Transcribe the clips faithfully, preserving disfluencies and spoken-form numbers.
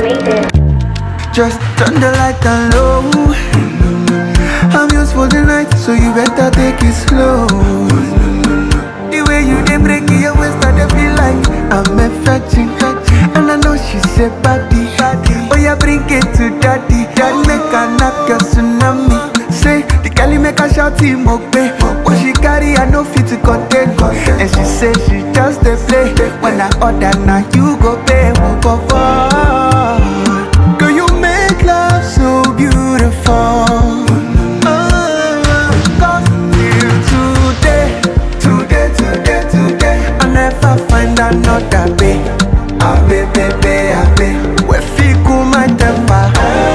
Just turn the light down low. I'm yours for the night, so you better take it slow. The way you dey break it, your waist, I dey feel like I'm a virgin. And I know she said body, oh yeah, bring it to daddy. Daddy make her knock your tsunami. Say, the girl make her shout him okay. What she carry, I know fit to contain. And she say she just dey play. When I order now, you go pay more for fun. Girl, you make love so beautiful. Find another babe, ah baby, baby, ah baby. We feel cool my temper.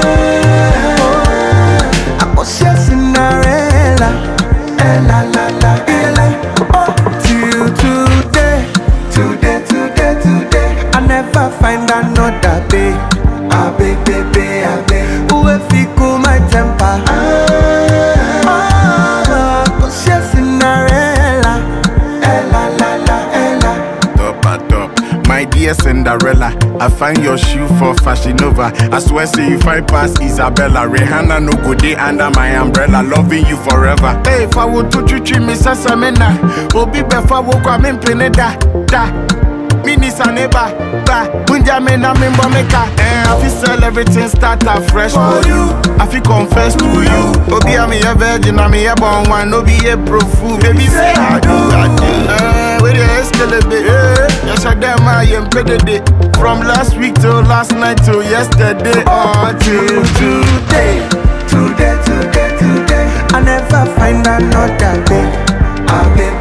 I'm obsessed Cinderella, Ella, la, la, Ella. Oh, till today, today, today, today. I never find another babe, ah baby, baby, ah baby. We feel cool my temper. I'm obsessed Cinderella, Ella, la, la. My dear Cinderella, I find your shoe for Fashion Nova. I swear, say you find past Isabella. Rihanna no go day under my umbrella, loving you forever. Hey, if I would to treat me, Sassamena, Obi Befa woke up in Pineda, da. Mini Saneba, ba, Bunjamena, Mimba Meka. Eh, I feel sell everything, start afresh for you. I feel confess to you. Obi, I'm a virgin, I'm a born one, no be a pro fool. Baby, say I do, I do. Eh, where you escalate, eh? Yes, I damn, I am pretty. From last week till last night till yesterday, oh, till today, today, today, today. I never find another babe, ah, babe.